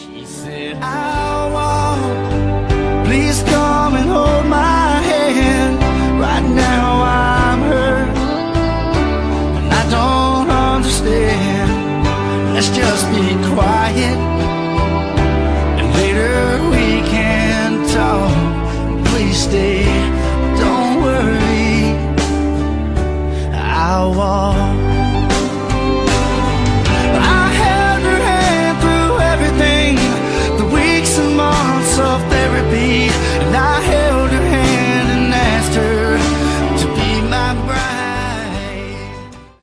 She said, I want, please come and hold my hand. Right now I'm hurt and I don't understand. Let's just be quiet and later we can talk. Please stay.